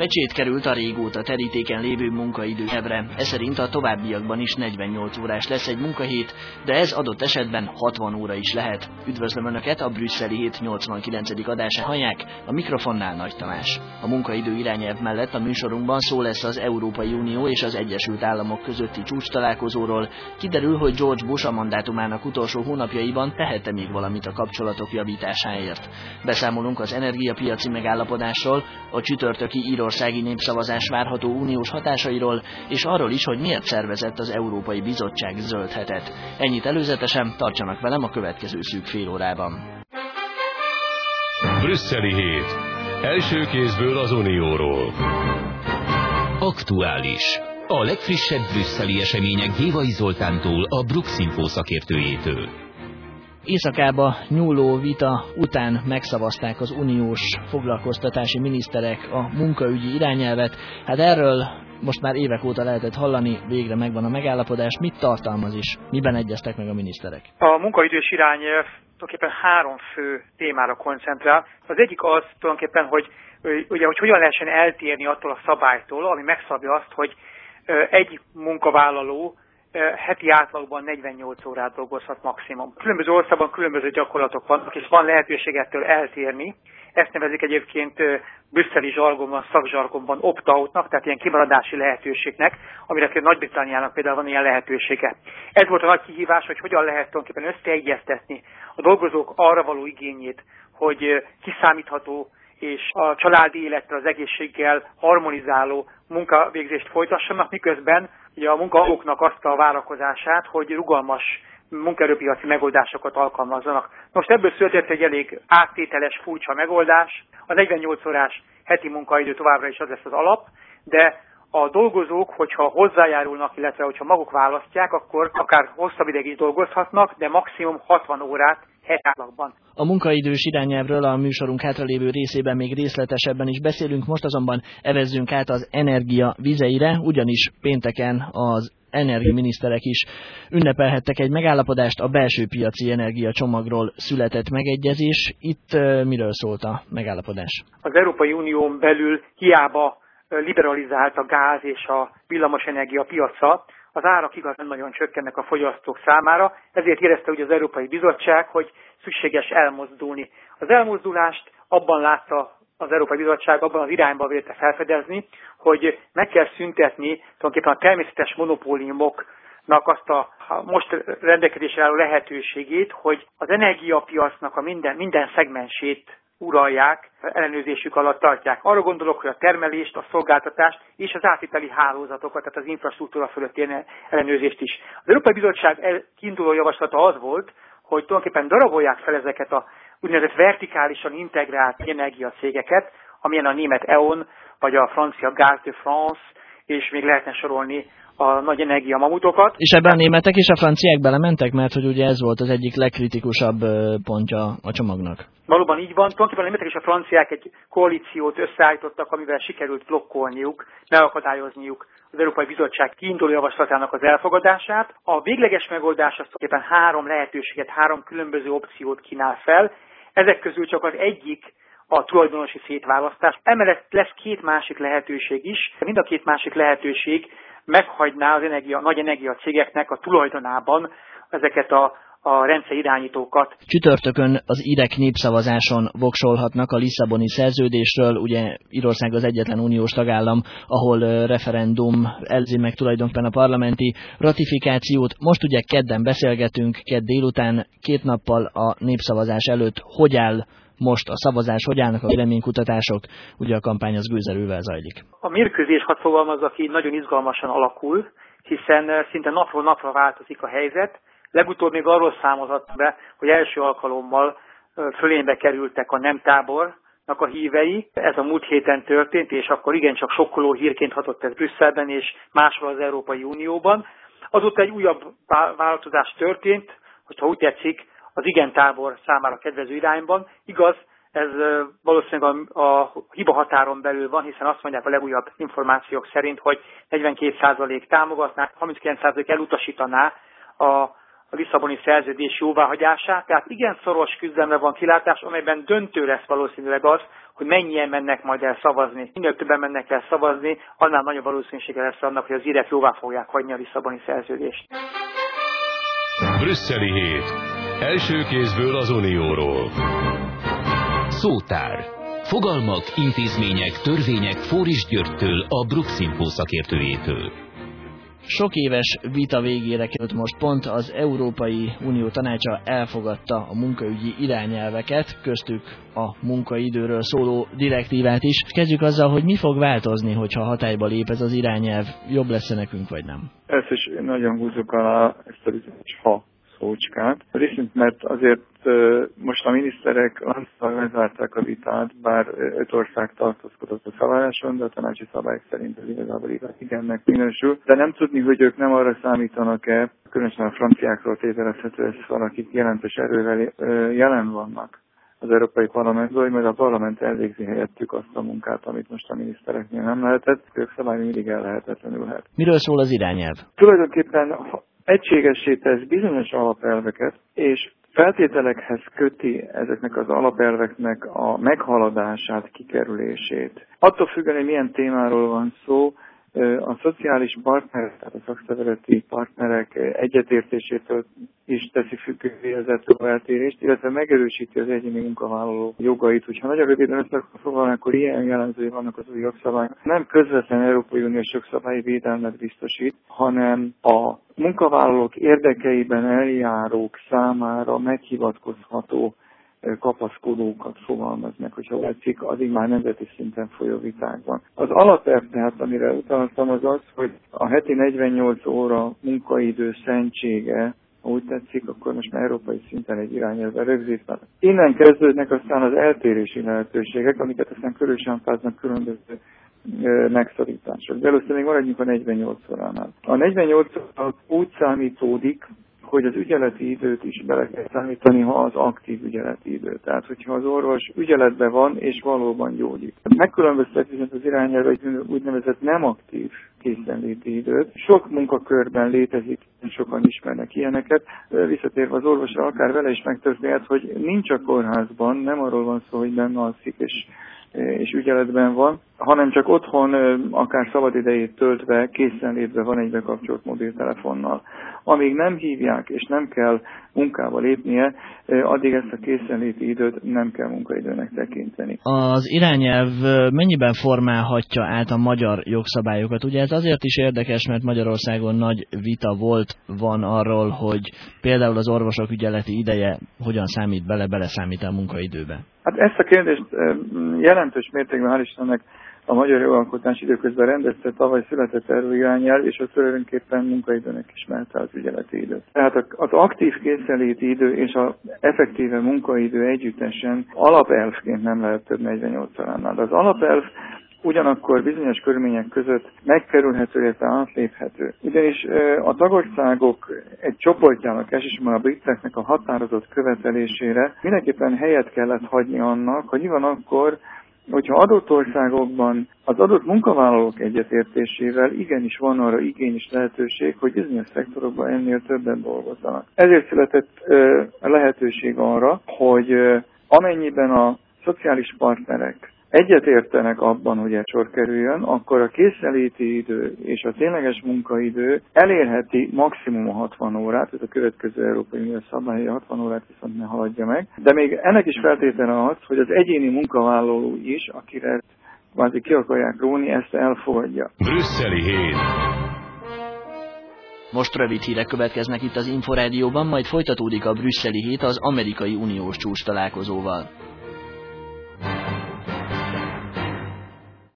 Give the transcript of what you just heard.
Pecsét került a régóta terítéken lévő munkaidőre. Ez szerint a továbbiakban is 48 órás lesz egy munkahét, de ez adott esetben 60 óra is lehet. Üdvözlöm Önöket, a brüsszeli hét 89. adásán hallják, a mikrofonnál Nagy Tamás. A munkaidő irányelv mellett a műsorunkban szó lesz az Európai Unió és az Egyesült Államok közötti csúcstalálkozóról. Kiderül, hogy George Bush a mandátumának utolsó hónapjaiban tehette még valamit a kapcsolatok javításáért. Beszámolunk az energiapiaci megállapodásról, a csütörtöki írországi népszavazás várható uniós hatásairól, és arról is, hogy miért szervezett az Európai Bizottság zöld hetet. Ennyit előzetesen, tartsanak velem a következő szűk fél órában. Brüsszeli hét. Első kézből az Unióról. Aktuális. A legfrissebb brüsszeli események Dévai Zoltántól, a Bruxinfo szakértőjétől. Éjszakába nyúló vita után megszavazták az uniós foglalkoztatási miniszterek a munkaügyi irányelvet. Hát erről most már évek óta lehetett hallani, végre megvan a megállapodás. Mit tartalmaz is? Miben egyeztek meg a miniszterek? A munkaidős irányelv tulajdonképpen három fő témára koncentrál. Az egyik az tulajdonképpen, hogy hogyan lehessen eltérni attól a szabálytól, ami megszabja azt, hogy egy munkavállaló heti átlagban 48 órát dolgozhat maximum. Különböző országban különböző gyakorlatok vannak, és van lehetőség ettől eltérni. Ezt nevezik egyébként brüsszeli zsargonban, szakzsargonban opt-outnak, tehát ilyen kimaradási lehetőségnek, amire Nagy-Britanniának például van ilyen lehetősége. Ez volt a nagy kihívás, hogy hogyan lehet tulajdonképpen összeegyeztetni a dolgozók arra való igényét, hogy kiszámítható és a családi élettel, az egészséggel harmonizáló munkavégzést folytassanak, miközben ugye a munkaadóknak azt a várakozását, hogy rugalmas munkaerőpiaci megoldásokat alkalmazzanak. Most ebből született egy elég áttételes, furcsa megoldás. A 48 órás heti munkaidő továbbra is az lesz az alap, de a dolgozók, hogyha hozzájárulnak, illetve hogyha maguk választják, akkor akár hosszabb ideig is dolgozhatnak, de maximum 60 órát hetátlagban. A munkaidős irányelvről a műsorunk hátralévő részében még részletesebben is beszélünk, most azonban evezzünk át az energia vizeire, ugyanis pénteken az energiaminiszterek is ünnepelhettek egy megállapodást, a belső piaci energiacsomagról született megegyezés. Itt miről szólt a megállapodás? Az Európai Unión belül hiába liberalizált a gáz és a villamosenergia piaca, az árak igaz nem nagyon csökkennek a fogyasztók számára, ezért érezte ugye az Európai Bizottság, hogy szükséges elmozdulni. Az elmozdulást abban látta az Európai Bizottság, abban az irányban vélte felfedezni, hogy meg kell szüntetni tulajdonképpen a természetes monopóliumoknak azt a most rendelkezésre álló lehetőségét, hogy az energiapiacnak a minden szegmensét uralják, ellenőrzésük alatt tartják. Arra gondolok, hogy a termelést, a szolgáltatást és az átviteli hálózatokat, tehát az infrastruktúra fölötti ellenőrzést is. Az Európai Bizottság kiinduló javaslata az volt, hogy tulajdonképpen darabolják fel ezeket a úgynevezett vertikálisan integrált energiacégeket, amilyen a német E.ON, vagy a francia Gaz de France, és még lehetne sorolni a nagy energiamamutokat. És ebben a németek és a franciák belementek, mert hogy ugye ez volt az egyik legkritikusabb pontja a csomagnak. Valóban így van. Tulajdonképpen a németek és a franciák egy koalíciót összeállítottak, amivel sikerült blokkolniuk, megakadályozniuk az Európai Bizottság kiinduló javaslatának az elfogadását. A végleges megoldás az tulajdonképpen három lehetőséget, három különböző opciót kínál fel. Ezek közül csak az egyik a tulajdonosi szétválasztás. Emellett lesz két másik lehetőség is. Mind a két másik lehetőség meghagyná az nagy energiacégeknek a tulajdonában ezeket a rendszerirányítókat. Csütörtökön az írek népszavazáson voksolhatnak a Lisszaboni szerződésről, ugye Írország az egyetlen uniós tagállam, ahol referendum elzi meg tulajdonképpen a parlamenti ratifikációt. Most ugye kedden beszélgetünk, kedd délután, 2 nappal a népszavazás előtt. Hogy áll most a szavazás, hogy állnak a véleménykutatások? Ugye a kampány az gőzerővel zajlik. A mérkőzés, hadd fogalmazzak így, nagyon izgalmasan alakul, hiszen szinte napról napra változik a helyzet. Legutóbb még arról számolhat be, hogy első alkalommal fölénybe kerültek a nem tábornak a hívei. Ez a múlt héten történt, és akkor igencsak sokkoló hírként hatott ez Brüsszelben és máshol az Európai Unióban. Azóta egy újabb változás történt, hogyha úgy tetszik, az igen tábor számára kedvező irányban. Igaz, ez valószínűleg a hiba határon belül van, hiszen azt mondják a legújabb információk szerint, hogy 42% támogatná, 39% elutasítaná a Lisszaboni szerződés jóváhagyását. Tehát igen szoros küzdelemre van kilátás, amelyben döntő lesz valószínűleg az, hogy mennyien mennek majd el szavazni. Minél többen mennek el szavazni, annál nagyobb valószínűsége lesz annak, hogy az írek jóvá fogják hagyni a Lisszaboni szerződést. Brüsszeli hét. Első kézből az Unióról. Szótár. Fogalmak, intézmények, törvények Fóris Györgytől, a Bruxinfo szakértőjétől. Sok éves vita végére került most pont az Európai Unió Tanácsa elfogadta a munkaügyi irányelveket, köztük a munkaidőről szóló direktívát is. Kezdjük azzal, hogy mi fog változni, hogyha hatályba lép ez az irányelv, jobb lesz nekünk vagy nem? Ezt is nagyon húzzuk alá ezt a bizonyos ha szócskát. Részint, mert azért most a miniszterek lassan lezárták a vitát, bár 5 ország tartózkodott a szavazáson, de a tanácsi szabályok szerint ez igazából igennek minősül. De nem tudni, hogy ők nem arra számítanak-e, különösen a franciákról tételezhető, ez valakik jelentős erővel jelen vannak az Európai Parlamentben, hogy majd a parlament elvégzi helyettük azt a munkát, amit most a minisztereknél nem lehetett, ők szabályozni mindig ellehetetlenülhet. Miről szól az irányelv? Tulajdonképpen egységessé tesz bizonyos alapelveket, és feltételekhez köti ezeknek az alapelveknek a meghaladását, kikerülését. Attól függően, hogy milyen témáról van szó, a szociális partnerek, tehát a szakszervezeti partnerek egyetértésétől is teszi függővé az ettől eltérést, illetve megerősíti az egyéni munkavállaló jogait. Hogyha nagyon röviden összefoglalni, akkor ilyen jellemzői vannak az új jogszabályok. Nem közvetlen Európai Uniós jogszabályi védelmet biztosít, hanem a munkavállalók érdekeiben eljárók számára meghivatkozható kapaszkodókat fogalmaz meg, hogyha tetszik, addig már nemzeti szinten folyó vitákban. Az alapelv, tehát amire utaltam, az az, hogy a heti 48 óra munkaidő szentsége, ha úgy tetszik, akkor most már európai szinten egy irányelvvel rögzítve. Innen kezdődnek aztán az eltérési lehetőségek, amiket aztán körülsámpáznak különböző megszorítások. De először még maradjunk a 48 óránál. A 48 óra úgy számítódik, hogy az ügyeleti időt is bele kell számítani, ha az aktív ügyeleti idő. Tehát, hogyha az orvos ügyeletben van, és valóban gyógyít. Megkülönböztet viszont az irányelv egy úgynevezett nem aktív készenléti időt. Sok munkakörben létezik, sokan ismernek ilyeneket. Visszatérve az orvosra, akár vele is megtörténhet, hogy nincs a kórházban, nem arról van szó, hogy benne alszik és ügyeletben van, hanem csak otthon, akár szabadidejét töltve, készenlétben van egy bekapcsolt mobiltelefonnal. Amíg nem hívják, és nem kell munkába lépnie, addig ezt a készenléti időt nem kell munkaidőnek tekinteni. Az irányelv mennyiben formálhatja át a magyar jogszabályokat? Ugye ez azért is érdekes, mert Magyarországon nagy vita van arról, hogy például az orvosok ügyeleti ideje hogyan számít beleszámít a munkaidőbe. Hát ezt a kérdést jelentős mértékben, hál' Istennek, a magyar jogalkotás időközben rendezte, tavaly született erről irányelv, és az tulajdonképpen munkaidőnek ismerte az ügyeleti időt. Tehát az aktív készenléti idő és az effektíve munkaidő együttesen alapelvként nem lehet több 48 óránál. De az alapelv ugyanakkor bizonyos körülmények között megkerülhető, illetve átléphető. Ugyanis a tagországok egy csoportjának, elsősorban a briteknek a határozott követelésére mindenképpen helyet kellett hagyni annak, hogy mi van akkor, hogyha adott országokban az adott munkavállalók egyetértésével igenis van arra igény és lehetőség, hogy bizonyos szektorokban ennél többen dolgozzanak. Ezért született lehetőség arra, hogy amennyiben a szociális partnerek egyetértenek abban, hogy egy sor kerüljön, akkor a készenléti idő és a tényleges munkaidő elérheti maximum a 60 órát, ez a következő Európai Unió szabály, 60 órát viszont ne haladja meg. De még ennek is feltétele az, hogy az egyéni munkavállaló is, akire kvázi ki akarják róni, ezt elfogadja. Brüsszeli hét. Most rövid hírek következnek itt az Inforádióban, majd folytatódik a brüsszeli hét az Amerikai Uniós csúcs találkozóval.